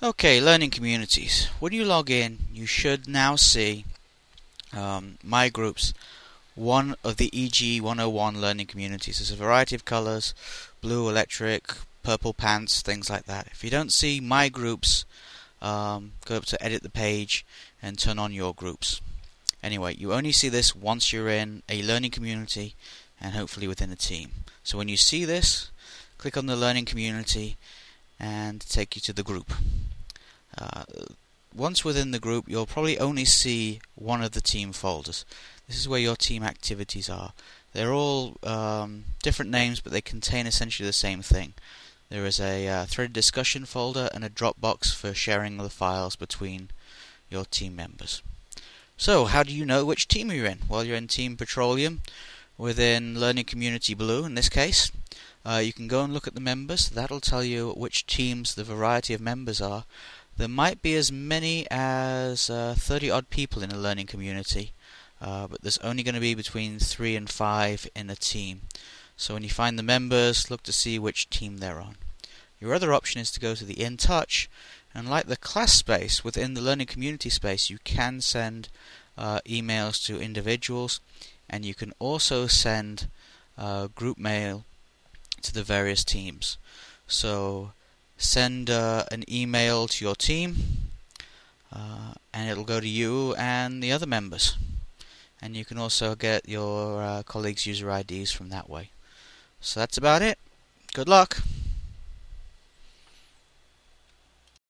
Okay, learning communities. When you log in, you should now see My Groups, one of the EG 101 learning communities. There's a variety of colors: blue, electric, purple pants, things like that. If you don't see My Groups, go up to edit the page and turn on your groups. Anyway, you only see this once you're in a learning community and hopefully within a team. So when you see this, click on the learning community and take you to the group. Once within the group, you'll probably only see one of the team folders. This is where your team activities are. They're all different names, but they contain essentially the same thing. There is a threaded discussion folder and a Dropbox for sharing the files between your team members. So, how do you know which team you're in? Well, you're in Team Petroleum within Learning Community Blue in this case. You can go and look at the members. That'll tell you which teams the variety of members are. There might be as many as 30 odd people in a learning community, but there's only going to be between 3 and 5 in a team. So when you find the members, look to see which team they're on. Your other option is to go to the In Touch, and like the class space within the learning community space, you can send emails to individuals, and you can also send group mail to the various teams. So send an email to your team, and it'll go to you and the other members. And you can also get your colleagues' user IDs from that way. So that's about it. Good luck!